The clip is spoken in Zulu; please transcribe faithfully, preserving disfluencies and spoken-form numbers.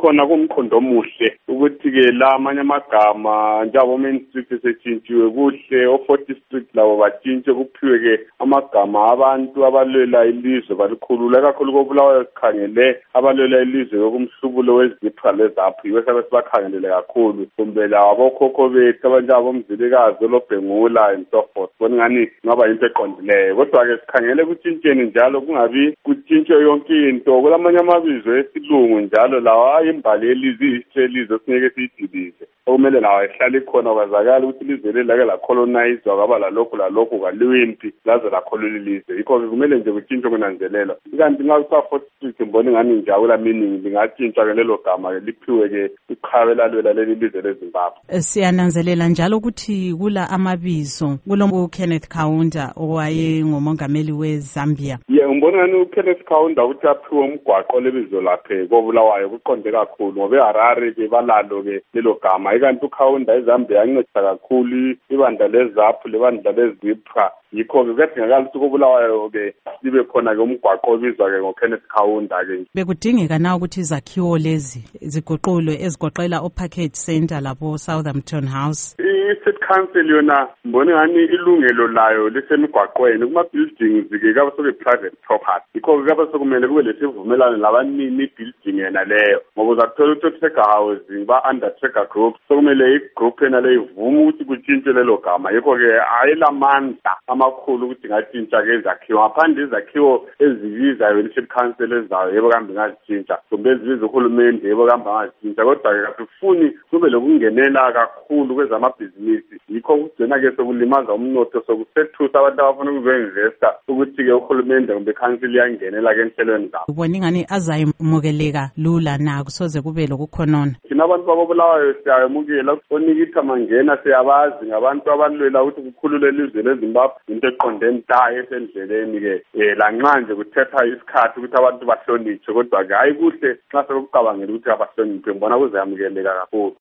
khona kumkhondo omuhle ukuthi-ke la amanye amagama njalo Main Street esetshintshiwe kuhle o-forty Street labo batshintshe kuphiwe-ke amagama abantu abalwela ilizwe balikhulula kakhulu koBulawayo sikhangele abalwela ilizwe yokumhlubulo wezipha lezaphi yiwe sabe sibakhangelele kakhulu kumbe lawo abokhokho bethu abanjabo Mzilikazi loBhengula and so forth bona ngani ngaba into eqondileyo kodwa-ke sikhangele kutshintsheni njalo kungabi kutshintshwe yonke into kulamanye amabizo esilungu njalo lawo ayimbali yelizwe ihistory yelizwe singeke siyidilize okumele lawo ehlala ikhona kwazakala ukuthi ilizwe leli lake lacolonizwa kwaba lalokhu lalokhu kwaliwimpi laze lakholula ilizwe yikho-ke kumele nje kutshintshwe kunanzelelwa ikanti nxa kusa-forty Street mbona ingani njawula meaning lingatshintshwa-ke lelo gama-ke liphiwe-ke iqhawe elalwela leli lizwe leZimbabwe. Siyananzelela njalo ukuthi kula amabizo kulo uKenneth Kaunda owaye ngumongameli weZambia. Ye ngibona ngani uKenneth Kaunda ukuthi aphiwe umgwaqo lebizo lakhe koBulawayo kuqonde kakhulu ngoba eHarare-ke balalo-ke lelo gama ikanti uKaunda eZambia yanceda kakhulu ibandla lezaphu lebandla lezipha yikho-ke kuyadingakala ukuthi koBulawayo-ke libe khona-ke umgwaqo obizwa-ke ngoKenneth Kaunda-ke. Bekudingeka na ukuthi izakhiwo lezi ziguqulwe ezigoqela o-Package Center lapho Southampton House? I-City Council yona mbona ngani ilungelo layo lisemigwaqweni kuma-buildings-ke kabe soke-private property yikho-ke kabe sokumele kube lesivumelano labanini i-building yena leyo ngoba uzakuthola ukuthi o-Trigger Housing ba-under Trigger Group sokumele i-group yena leyo ivume ukuthi kutshintshwe lelo gama yikho-ke ayilamandla amakhulu ukuthi ingatshintsha-ke izakhiwo ngaphandle izakhiwo ezibizayo i-City Council ezayo yebo kambe ingazitshintsha kumbe ezibiza uhulumende yebo kambe angazitshintsha kodwa-ke kasifuni kube lokungenela kakhulu kwezamabhizinisi yikho kugcina-ke sokulimaza umnotho sokusethusa abantu abafuna ukuzo-investa ukuthi-ke uhulumende kumbe ikhansili iyangenela-ke enhlelweni zabo. Ubona ingani azayimukeleka lula na kusoze kube lokukhonona? Thina abantu bakoBulawayo siyayamukela oNikita Mangena siyabazi ngabantu abalwela ukuthi kukhulule ilizwe leZimbabwe into eqonde nta esendleleni-ke um lanxa nje kuthetha isikhathi ukuthi abantu bahlonitshwe kodwa-ke hayi kuhle nxa sekucabangela ukuthi abahlonitshwe ngibona kuzayamukeleka kakhulu.